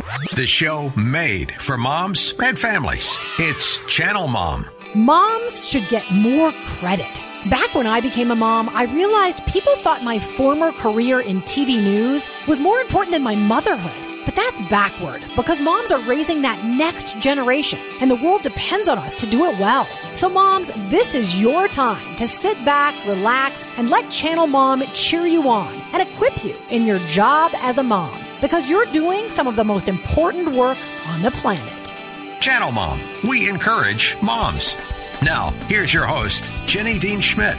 The show made for moms and families. It's Channel Mom. Moms should get more credit. Back when I became a mom, I realized people thought my former career in TV news was more important than my motherhood. But that's backward, because moms are raising that next generation, and the world depends on us to do it well. So moms, this is your time to sit back, relax, and let Channel Mom cheer you on and equip you in your job as a mom, because you're doing some of the most important work on the planet. Channel Mom. We encourage moms. Now, here's your host, Jenny Dean Schmidt.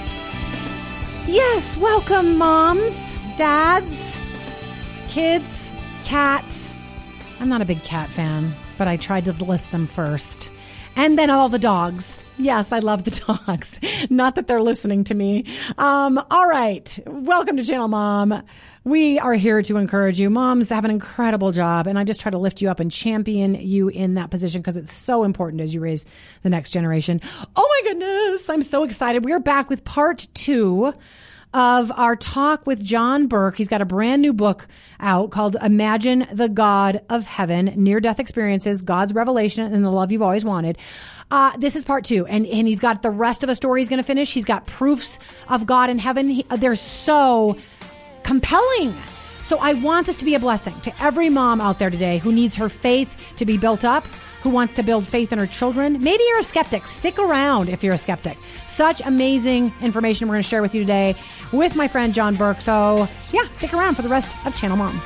Yes, welcome moms, dads, kids, cats. I'm not a big cat fan, but I tried to list them first. And then all the dogs. Yes, I love the dogs. Not that they're listening to me. All right. Welcome to Channel Mom. We are here to encourage you. Moms have an incredible job, and I just try to lift you up and champion you in that position because it's so important as you raise the next generation. Oh my goodness. I'm so excited. We are back with part 2 of our talk with John Burke. He's got a brand new book out called Imagine the God of Heaven, Near-Death Experiences, God's Revelation, and the Love You've Always Wanted. This is part 2, and he's got the rest of a story he's going to finish. He's got proofs of God in heaven. They're so compelling. So I want this to be a blessing to every mom out there today who needs her faith to be built up, who wants to build faith in her children. Maybe you're a skeptic. Stick around if you're a skeptic. Such amazing information we're going to share with you today with my friend John Burke. So yeah, stick around for the rest of Channel Mom.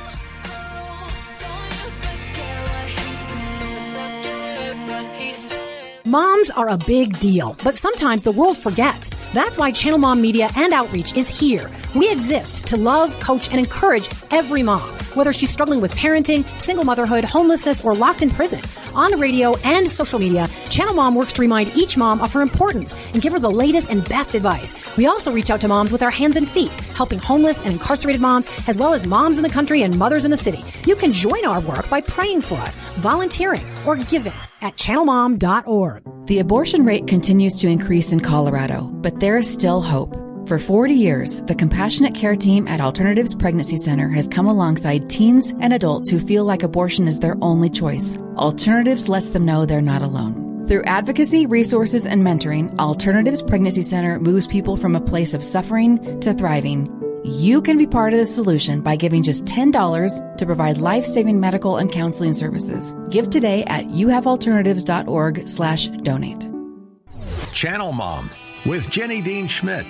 Moms are a big deal, but sometimes the world forgets. That's why Channel Mom Media and Outreach is here. We exist to love, coach, and encourage every mom, whether she's struggling with parenting, single motherhood, homelessness, or locked in prison. On the radio and social media, Channel Mom works to remind each mom of her importance and give her the latest and best advice. We also reach out to moms with our hands and feet, helping homeless and incarcerated moms, as well as moms in the country and mothers in the city. You can join our work by praying for us, volunteering, or giving at channelmom.org. The abortion rate continues to increase in Colorado, but there is still hope. For 40 years, the Compassionate Care Team at Alternatives Pregnancy Center has come alongside teens and adults who feel like abortion is their only choice. Alternatives lets them know they're not alone. Through advocacy, resources, and mentoring, Alternatives Pregnancy Center moves people from a place of suffering to thriving. You can be part of the solution by giving just $10 to provide life-saving medical and counseling services. Give today at youhavealternatives.org/donate. Channel Mom with Jenny Dean Schmidt.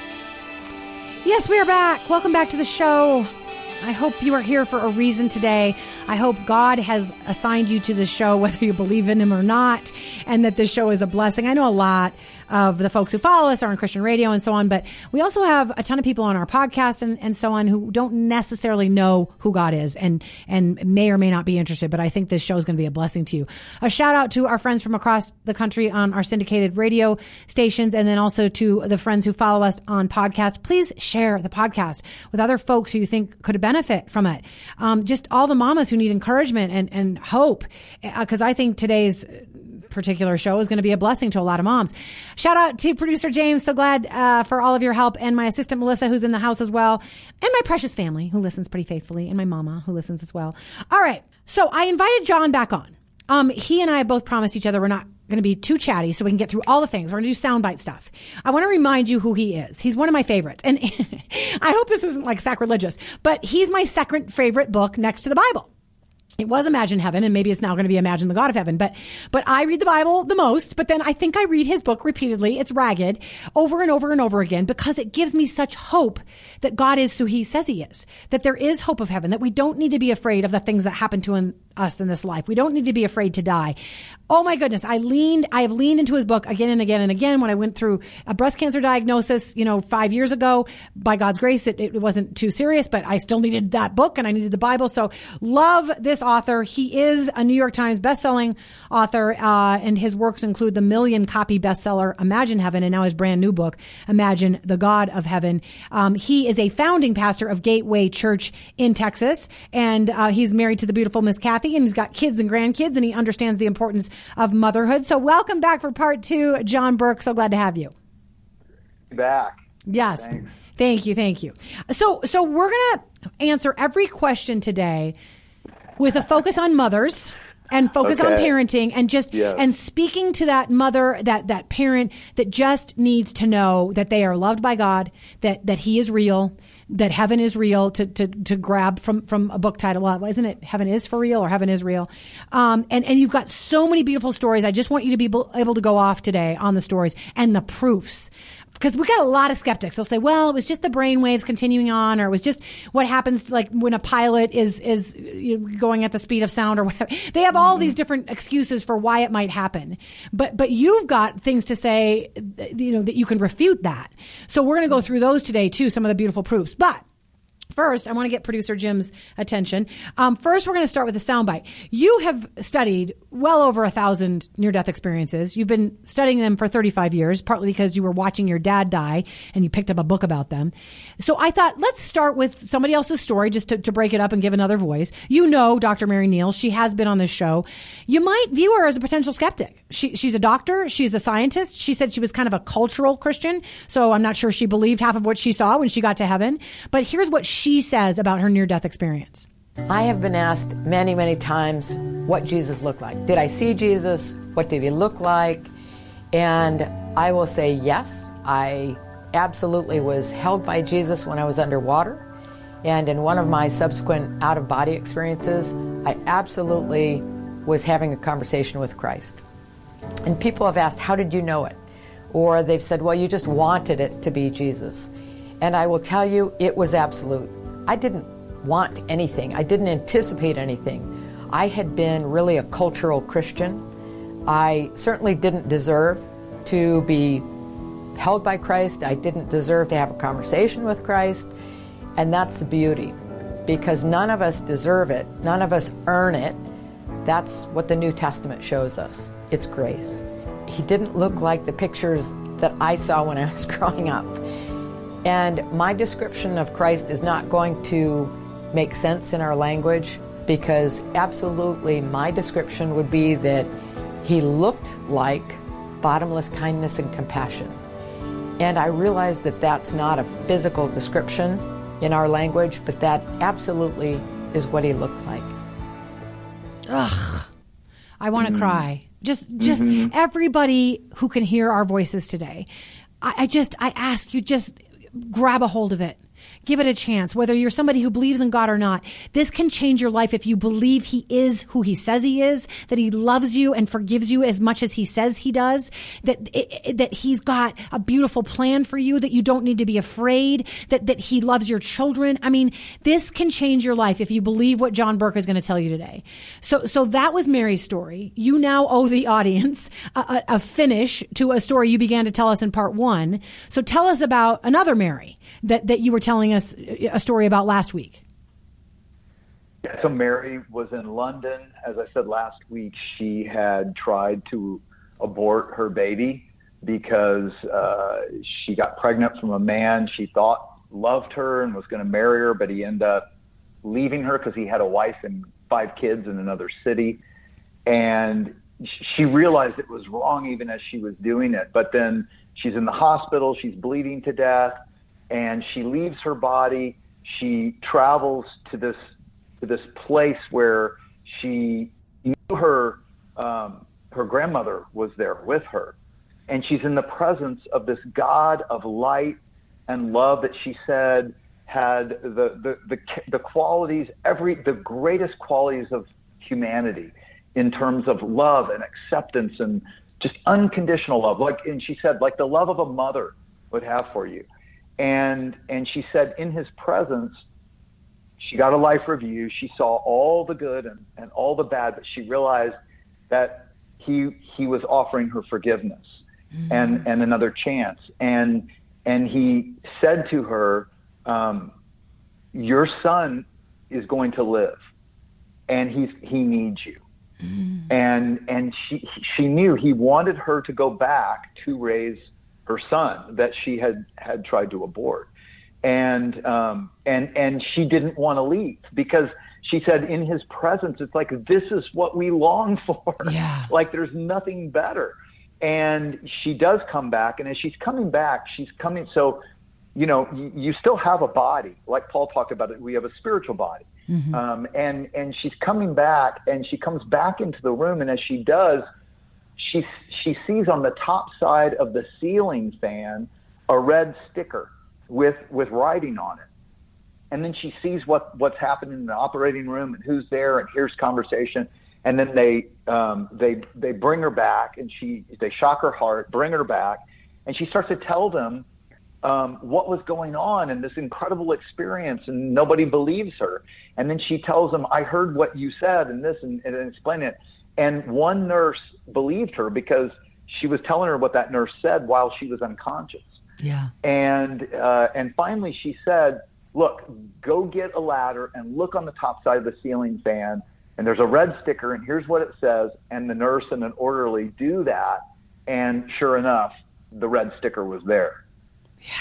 Yes, we are back. Welcome back to the show. I hope you are here for a reason today. I hope God has assigned you to the show, whether you believe in him or not, and that this show is a blessing. I know a lot of the folks who follow us are on Christian radio and so on, but we also have a ton of people on our podcast and so on who don't necessarily know who God is and may or may not be interested, but I think this show is going to be a blessing to you. A shout out to our friends from across the country on our syndicated radio stations, and then also to the friends who follow us on podcast. Please share the podcast with other folks who you think could benefit from it. Just all the mamas who need encouragement and hope, because I think today's particular show is going to be a blessing to a lot of moms. Shout out to producer James. So glad for all of your help, and my assistant Melissa, who's in the house as well, and my precious family who listens pretty faithfully, and my mama who listens as well. All right. So I invited John back on. He and I both promised each other we're not going to be too chatty so we can get through all the things. We're going to do soundbite stuff. I want to remind you who he is. He's one of my favorites. And I hope this isn't like sacrilegious, but he's my second favorite book next to the Bible. It was Imagine Heaven, and maybe it's now going to be Imagine the God of Heaven. But I read the Bible the most, but then I think I read his book repeatedly. It's Ragged over and over and over again because it gives me such hope that God is who he says he is, that there is hope of heaven, that we don't need to be afraid of the things that happen to us in this life. We don't need to be afraid to die. Oh my goodness. I have leaned into his book again and again and again. When I went through a breast cancer diagnosis, 5 years ago, by God's grace, it wasn't too serious, but I still needed that book and I needed the Bible. So love this author. He is a New York Times bestselling author, and his works include the 1 million copy bestseller Imagine Heaven, and now his brand new book, Imagine the God of Heaven. He is a founding pastor of Gateway Church in Texas, and he's married to the beautiful Miss Kathy, and he's got kids and grandkids, and he understands the importance of motherhood. So welcome back for part 2, John Burke. So glad to have you. Back. Yes. Thanks. Thank you. So we're going to answer every question today with a focus on mothers and focus on parenting and just and speaking to that mother, that parent that just needs to know that they are loved by God, that He is real, that heaven is real, to grab from a book title. Well, isn't it Heaven is for Real or Heaven is Real? And you've got so many beautiful stories. I just want you to be able to go off today on the stories and the proofs. Because we got a lot of skeptics. They'll say, well, it was just the brain waves continuing on, or it was just what happens like when a pilot is going at the speed of sound or whatever. They have all these different excuses for why it might happen. But you've got things to say, that you can refute that. So we're going to go through those today too, some of the beautiful proofs. But first, I want to get producer Jim's attention. First, we're going to start with a soundbite. You have studied well over 1,000 near-death experiences. You've been studying them for 35 years, partly because you were watching your dad die and you picked up a book about them. So I thought, let's start with somebody else's story just to break it up and give another voice. You know Dr. Mary Neal. She has been on this show. You might view her as a potential skeptic. She's a doctor. She's a scientist. She said she was kind of a cultural Christian, so I'm not sure she believed half of what she saw when she got to heaven. But here's what she says about her near-death experience. I have been asked many, many times what Jesus looked like. Did I see Jesus? What did he look like? And I will say yes, I absolutely was held by Jesus when I was underwater. And in one of my subsequent out-of-body experiences, I absolutely was having a conversation with Christ. And people have asked, how did you know it? Or they've said, well, you just wanted it to be Jesus. And I will tell you, it was absolute. I didn't want anything. I didn't anticipate anything. I had been really a cultural Christian. I certainly didn't deserve to be held by Christ. I didn't deserve to have a conversation with Christ. And that's the beauty, because none of us deserve it. None of us earn it. That's what the New Testament shows us. It's grace. He didn't look like the pictures that I saw when I was growing up. And my description of Christ is not going to make sense in our language, because absolutely my description would be that he looked like bottomless kindness and compassion. And I realize that that's not a physical description in our language, but that absolutely is what he looked like. Ugh, I want to cry. Just everybody who can hear our voices today. I ask you, just grab a hold of it. Give it a chance. Whether you're somebody who believes in God or not, this can change your life if you believe he is who he says he is, that he loves you and forgives you as much as he says he does, that he's got a beautiful plan for you, that you don't need to be afraid, that he loves your children. I mean, this can change your life if you believe what John Burke is going to tell you today. So that was Mary's story. You now owe the audience a finish to a story you began to tell us in part 1. So tell us about another Mary that you were telling us a story about last week. Yeah, so Mary was in London. As I said last week, she had tried to abort her baby because she got pregnant from a man she thought loved her and was going to marry her, but he ended up leaving her because he had a wife and 5 kids in another city. And she realized it was wrong even as she was doing it. But then she's in the hospital, she's bleeding to death, and she leaves her body. She travels to this place where she knew her grandmother was there with her, and she's in the presence of this God of light and love that she said had the qualities, the greatest qualities of humanity in terms of love and acceptance and just unconditional love. And she said, like the love of a mother would have for you. And she said in his presence, she got a life review. She saw all the good and all the bad, but she realized that he was offering her forgiveness and another chance. And he said to her, your son is going to live, and he needs you. And she knew he wanted her to go back to raise her son that she had tried to abort. And she didn't want to leave because she said in his presence, it's like, this is what we long for. Yeah. Like there's nothing better. And she does come back. And as she's coming back, so, you still have a body. Like Paul talked about it, we have a spiritual body. And she's coming back, and she comes back into the room, and as she does, she sees on the top side of the ceiling fan a red sticker with writing on it. And then she sees what's happening in the operating room and who's there, and here's conversation. And then they bring her back, and they shock her heart, bring her back, and she starts to tell them what was going on in this incredible experience, and nobody believes her. And then she tells them, I heard what you said and this, and explain it. And one nurse believed her because she was telling her what that nurse said while she was unconscious. Yeah. And finally she said, look, go get a ladder and look on the top side of the ceiling fan, and there's a red sticker, and here's what it says. And the nurse and an orderly do that, and sure enough, the red sticker was there. Yeah.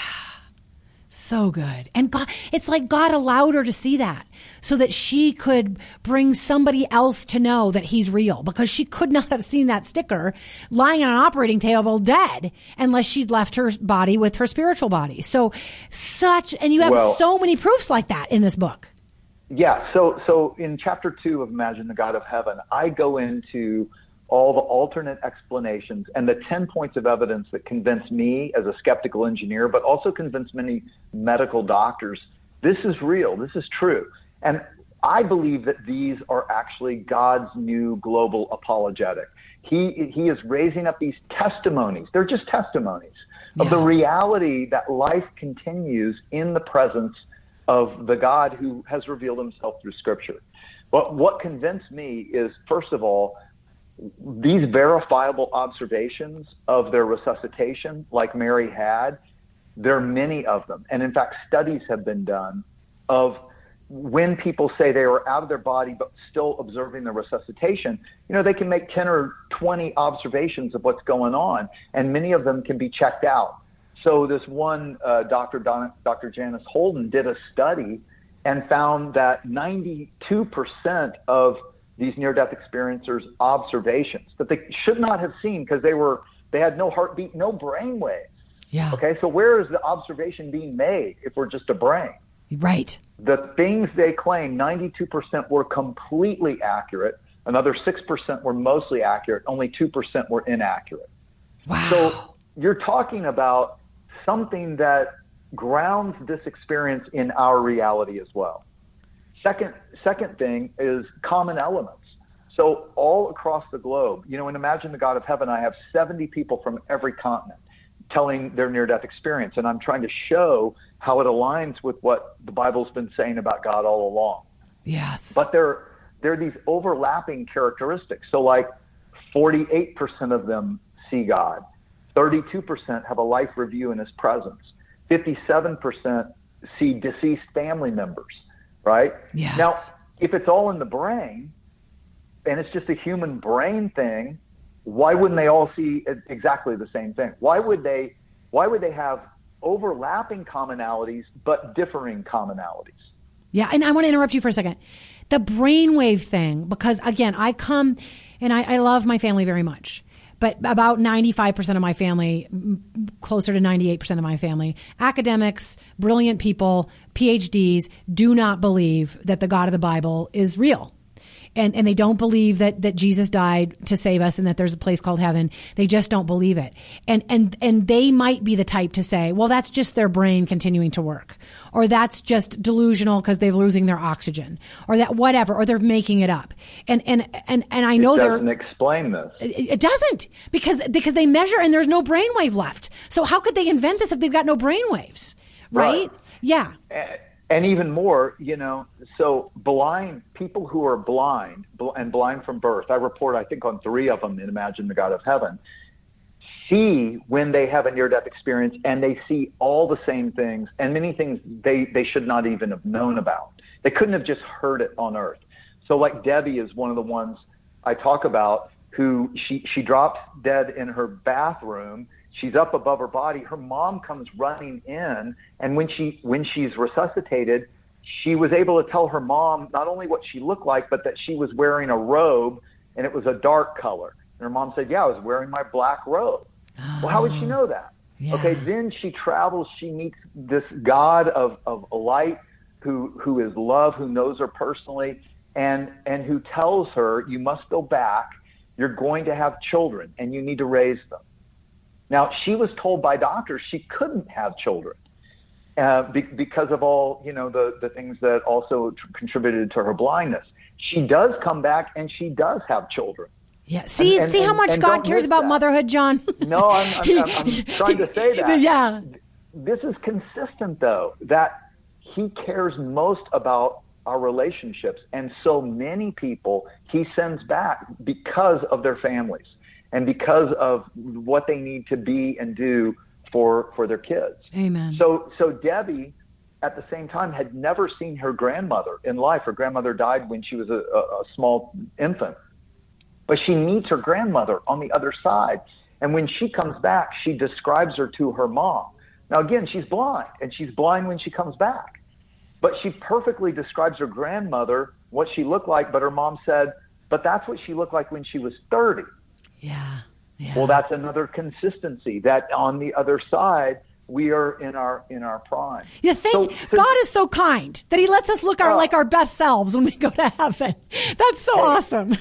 So good. And God, it's like God allowed her to see that so that she could bring somebody else to know that he's real, because she could not have seen that sticker lying on an operating table dead unless she'd left her body with her spiritual body. And you have so many proofs like that in this book. Yeah. So in chapter 2 of Imagine the God of Heaven, I go into all the alternate explanations and the 10 points of evidence that convince me as a skeptical engineer, but also convince many medical doctors, this is real, this is true. And I believe that these are actually God's new global apologetic. He is raising up these testimonies. They're just testimonies of the reality that life continues in the presence of the God who has revealed himself through Scripture. But what convinced me is, first of all, these verifiable observations of their resuscitation, like Mary had, there are many of them. And in fact, studies have been done of when people say they were out of their body but still observing the resuscitation. They can make 10 or 20 observations of what's going on, and many of them can be checked out. So this one Dr. Janice Holden did a study and found that 92% of these near-death experiencers' observations that they should not have seen because they had no heartbeat, no brain waves. Yeah. Okay, so where is the observation being made if we're just a brain? Right. The things they claim, 92% were completely accurate. Another 6% were mostly accurate. Only 2% were inaccurate. Wow. So you're talking about something that grounds this experience in our reality as well. Second thing is common elements. So all across the globe, in Imagine the God of Heaven, I have 70 people from every continent telling their near-death experience, and I'm trying to show how it aligns with what the Bible's been saying about God all along. Yes. But there are these overlapping characteristics. So like 48% of them see God. 32% have a life review in his presence. 57% see deceased family members. Right? Yes. Now, if it's all in the brain and it's just a human brain thing, why wouldn't they all see exactly the same thing? Why would they have overlapping commonalities but differing commonalities? Yeah, and I want to interrupt you for a second. The brainwave thing, because again, I come and I love my family very much. But about 95% of my family, closer to 98% of my family, academics, brilliant people, PhDs, do not believe that the God of the Bible is real. And they don't believe that Jesus died to save us and that there's a place called heaven. They just don't believe it. And they might be the type to say, well, that's just their brain continuing to work. Or that's just delusional because they're losing their oxygen. Or that whatever. Or they're making it up. And I know it doesn't explain this. It doesn't. Because they measure and there's no brainwave left. So how could they invent this if they've got no brainwaves? Right? Yeah. And even more, so people who are blind and blind from birth, I report, I think, on 3 of them in Imagine the God of Heaven, see when they have a near-death experience, and they see all the same things, and many things they should not even have known about. They couldn't have just heard it on earth. So like Debbie is one of the ones I talk about, who she drops dead in her bathroom. She's up above her body. Her mom comes running in, and when she's resuscitated, she was able to tell her mom not only what she looked like, but that she was wearing a robe, and it was a dark color. And her mom said, "Yeah, I was wearing my black robe." Oh, well, how would she know that? Yeah. Okay, then she travels. She meets this God of light who is love, who knows her personally, and who tells her, you must go back, you're going to have children, and you need to raise them. Now, she was told by doctors she couldn't have children because of all, the things that also contributed to her blindness. She does come back, and she does have children. Yeah. See how much God cares about motherhood, John? No, I'm trying to say that. Yeah. This is consistent, though, that he cares most about our relationships. And so many people he sends back because of their families and because of what they need to be and do for their kids. Amen. So Debbie, at the same time, had never seen her grandmother in life. Her grandmother died when she was a small infant. But she meets her grandmother on the other side. And when she comes back, she describes her to her mom. Now, again, she's blind, and she's blind when she comes back. But she perfectly describes her grandmother, what she looked like, but her mom said, but that's what she looked like when she was 30. Yeah. Well, that's another consistency, that on the other side, we are in our prime. God is so kind that he lets us look like our best selves when we go to heaven. That's so awesome.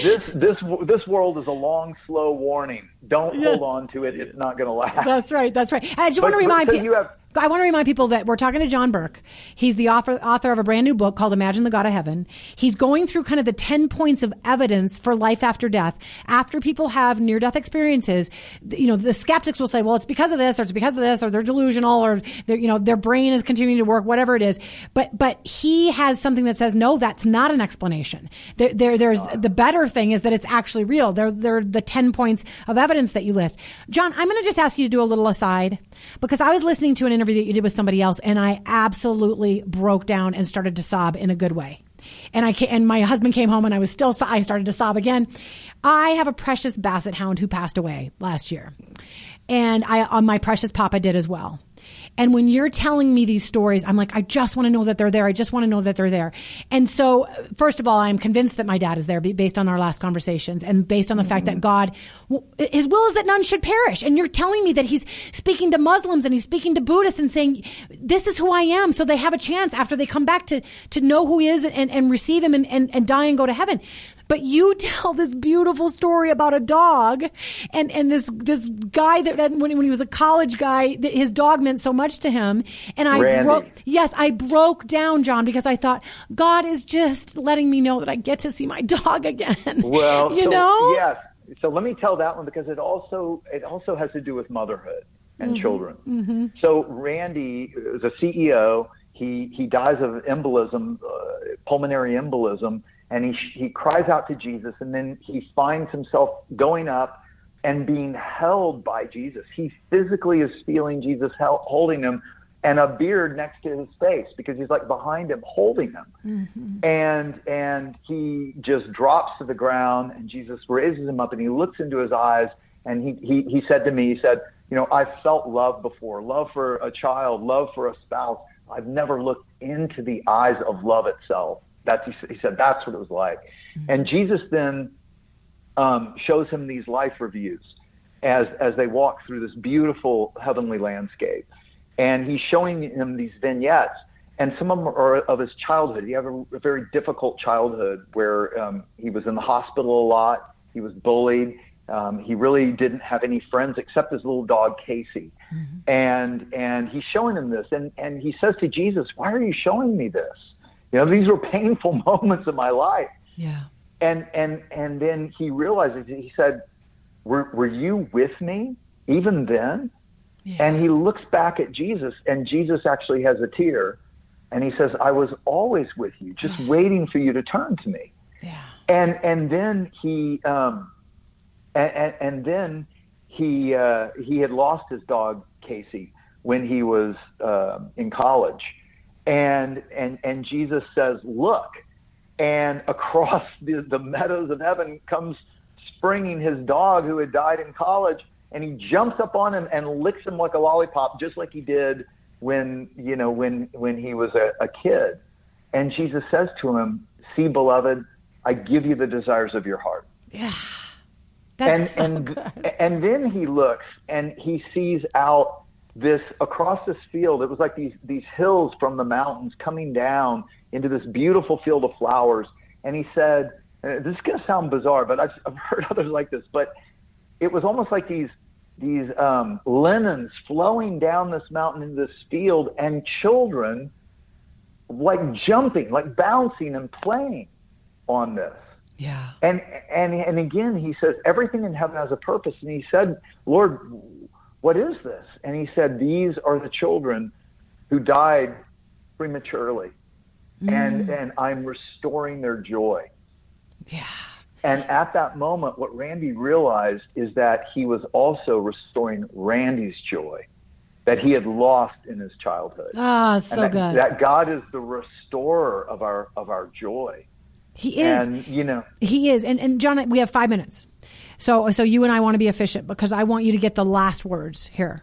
This world is a long, slow warning. Don't hold on to it. It's not going to last. That's right. And I just want to remind people. I want to remind people that we're talking to John Burke. He's the author of a brand new book called Imagine the God of Heaven. He's going through kind of the 10 points of evidence for life after death. After people have near-death experiences, the skeptics will say, well, it's because of this, or it's because of this, or they're delusional, or their brain is continuing to work, whatever it is. But he has something that says, no, that's not an explanation. There's the better thing is that it's actually real. They're the 10 points of evidence that you list. John, I'm going to just ask you to do a little aside, because I was listening to an interview that you did with somebody else, and I absolutely broke down and started to sob in a good way. And my husband came home, and I started to sob again. I have a precious basset hound who passed away last year, and my precious papa did as well. And when you're telling me these stories, I'm like, I just want to know that they're there. I just want to know that they're there. And so, first of all, I'm convinced that my dad is there based on our last conversations and based on the fact that God, his will is that none should perish. And you're telling me that he's speaking to Muslims and he's speaking to Buddhists and saying, this is who I am. So they have a chance after they come back to know who he is and receive him and die and go to heaven. But you tell this beautiful story about a dog and this guy that when he was a college guy, his dog meant so much to him. And I broke down, John, because I thought God is just letting me know that I get to see my dog again. Well, Yes. So let me tell that one, because it also has to do with motherhood and children. Mm-hmm. So Randy is a CEO. He dies of embolism, pulmonary embolism. And he cries out to Jesus, and then he finds himself going up and being held by Jesus. He physically is feeling Jesus holding him, and a beard next to his face, because he's like behind him holding him. Mm-hmm. And he just drops to the ground, and Jesus raises him up, and he looks into his eyes, and he said to me, I've felt love before, love for a child, love for a spouse. I've never looked into the eyes of love itself. He said that's what it was like. Mm-hmm. And Jesus then shows him these life reviews as they walk through this beautiful heavenly landscape. And he's showing him these vignettes, and some of them are of his childhood. He had a very difficult childhood where he was in the hospital a lot. He was bullied. He really didn't have any friends except his little dog, Casey. Mm-hmm. And he's showing him this. And he says to Jesus, why are you showing me this? These were painful moments of my life. Yeah. And then he realizes, he said, were you with me even then? Yeah. And he looks back at Jesus, and Jesus actually has a tear. And he says, I was always with you, just waiting for you to turn to me. Yeah. And then he had lost his dog, Casey, when he was in college. And Jesus says, look, and across the meadows of heaven comes springing his dog who had died in college, and he jumps up on him and licks him like a lollipop, just like he did when he was a kid. And Jesus says to him, see, beloved, I give you the desires of your heart. Yeah. That's so good. And then he looks and he sees out this across this field. It was like these hills from the mountains coming down into this beautiful field of flowers. And he said, this is going to sound bizarre, but I've heard others like this, but it was almost like these linens flowing down this mountain into this field, and children like jumping, like bouncing and playing on this. Yeah. And again, he says, everything in heaven has a purpose. And he said, Lord, what is this? And he said, these are the children who died prematurely. And I'm restoring their joy. Yeah. And at that moment, what Randy realized is that he was also restoring Randy's joy that he had lost in his childhood. Ah, it's so good. That God is the restorer of our joy. He is. And, he is. And John, we have 5 minutes. So you and I want to be efficient because I want you to get the last words here.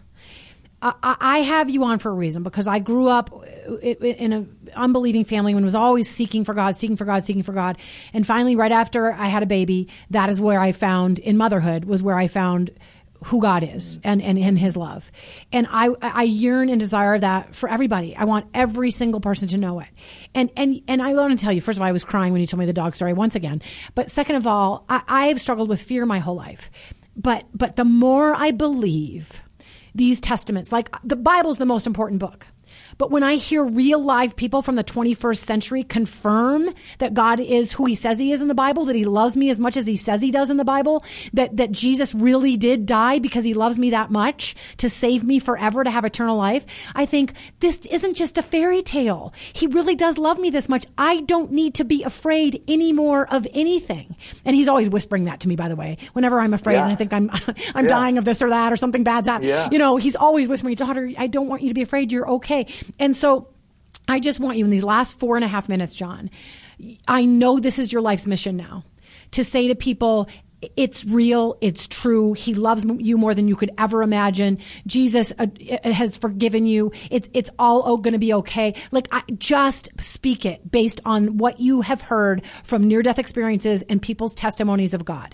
I have you on for a reason because I grew up in an unbelieving family and was always seeking for God. And finally, right after I had a baby, that is where I found, in motherhood, was where I found who God is and his love. And I yearn and desire that for everybody. I want every single person to know it. And I want to tell you, first of all, I was crying when you told me the dog story once again. But second of all, I've struggled with fear my whole life. But the more I believe these testaments, like the Bible's the most important book. But when I hear real live people from the 21st century confirm that God is who he says he is in the Bible, that he loves me as much as he says he does in the Bible, that Jesus really did die because he loves me that much to save me forever, to have eternal life, I think this isn't just a fairy tale. He really does love me this much. I don't need to be afraid anymore of anything. And he's always whispering that to me, by the way, whenever I'm afraid and I think I'm dying of this or that or something bad's happening. Yeah. He's always whispering, daughter, I don't want you to be afraid. You're okay. And so I just want you in these last 4.5 minutes, John, I know this is your life's mission now, to say to people, it's real, it's true. He loves you more than you could ever imagine. Jesus has forgiven you. It's all going to be okay. Just speak it based on what you have heard from near-death experiences and people's testimonies of God.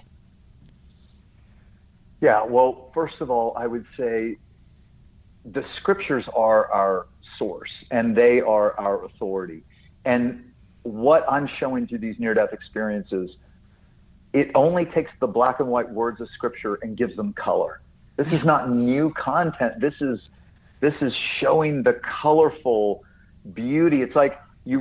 Yeah, well, first of all, I would say the scriptures are our source and they are our authority. And what I'm showing through these near-death experiences, it only takes the black and white words of scripture and gives them color. This is not new content. This is showing the colorful beauty. It's like you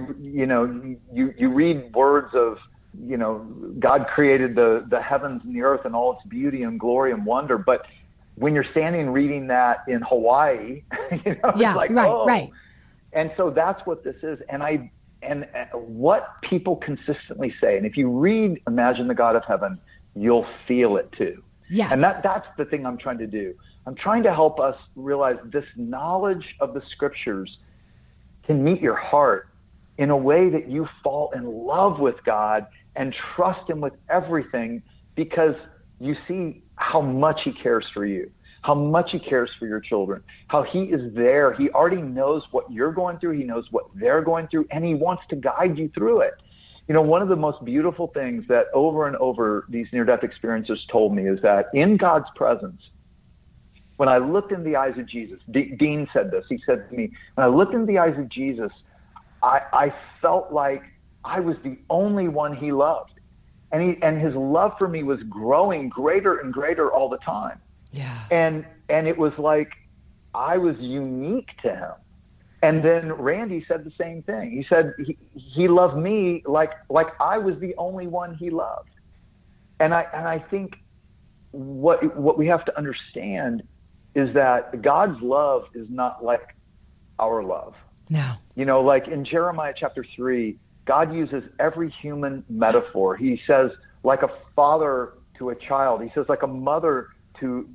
read words of, God created the heavens and the earth and all its beauty and glory and wonder, but when you're standing reading that in Hawaii, it's like, right. And so that's what this is. And what people consistently say, and if you read Imagine the God of Heaven, you'll feel it too. Yes. And that's the thing I'm trying to do. I'm trying to help us realize this knowledge of the scriptures can meet your heart in a way that you fall in love with God and trust him with everything, because you see how much he cares for you, how much he cares for your children, how he is there. He already knows what you're going through. He knows what they're going through, and he wants to guide you through it. One of the most beautiful things that over and over these near-death experiences told me is that in God's presence, when I looked in the eyes of Jesus, Dean said this, he said to me, when I looked in the eyes of Jesus, I felt like I was the only one he loved. And his love for me was growing greater and greater all the time. Yeah. And it was like I was unique to him. And then Randy said the same thing. He said he loved me like I was the only one he loved. And I think what we have to understand is that God's love is not like our love. No. Like in Jeremiah chapter 3, God uses every human metaphor. He says, like a father to a child. He says, like a mother to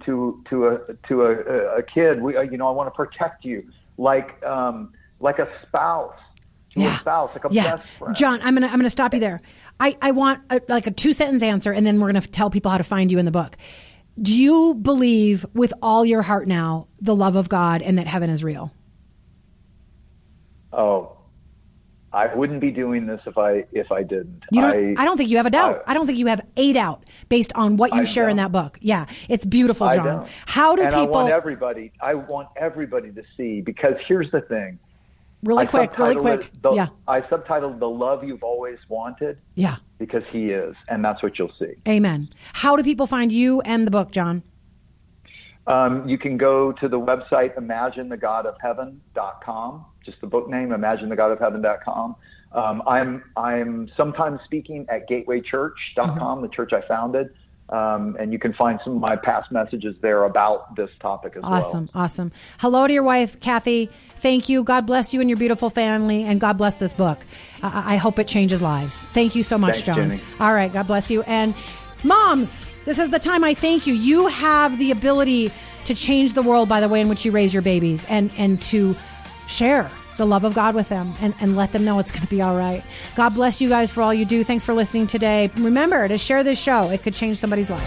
a kid. I want to protect you. Like a spouse to a spouse, like a best friend. John, I'm gonna stop you there. I want a 2-sentence answer, and then we're gonna tell people how to find you in the book. Do you believe with all your heart now the love of God and that heaven is real? Oh, I wouldn't be doing this if I didn't. I don't think you have a doubt. I don't think you have a doubt based on what you share in that book. Yeah, it's beautiful, John. How do people? I want everybody to see, because here's the thing. Really quick. I subtitled "The Love You've Always Wanted." Yeah, because He is, and that's what you'll see. Amen. How do people find you and the book, John? You can go to the website imaginethegodofheaven.com. Just the book name, imaginethegodofheaven.com. I'm sometimes speaking at gatewaychurch.com, the church I founded. And you can find some of my past messages there about this topic as well. Awesome. Hello to your wife, Kathy. Thank you. God bless you and your beautiful family, and God bless this book. I hope it changes lives. Thank you so much, John. Jenny. All right. God bless you. And moms, this is the time I thank you. You have the ability to change the world by the way in which you raise your babies, and to share the love of God with them, and let them know it's going to be all right. God bless you guys for all you do. Thanks for listening today. Remember to share this show. It could change somebody's life.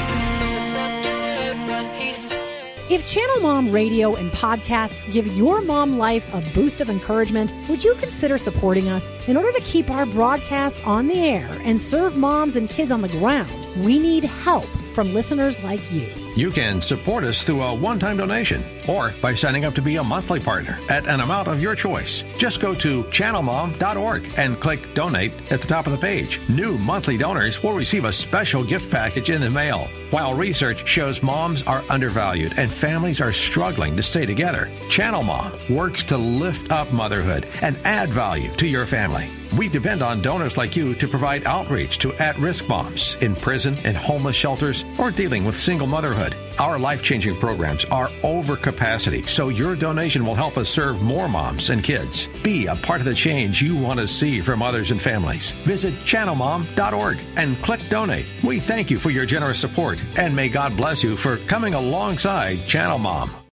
If Channel Mom Radio and podcasts give your mom life a boost of encouragement, would you consider supporting us? In order to keep our broadcasts on the air and serve moms and kids on the ground, we need help from listeners like you. You can support us through a one-time donation or by signing up to be a monthly partner at an amount of your choice. Just go to channelmom.org and click Donate at the top of the page. New monthly donors will receive a special gift package in the mail. While research shows moms are undervalued and families are struggling to stay together, Channel Mom works to lift up motherhood and add value to your family. We depend on donors like you to provide outreach to at-risk moms in prison and homeless shelters or dealing with single motherhood. Our life-changing programs are over capacity, so your donation will help us serve more moms and kids. Be a part of the change you want to see from mothers and families. Visit channelmom.org and click Donate. We thank you for your generous support, and may God bless you for coming alongside Channel Mom.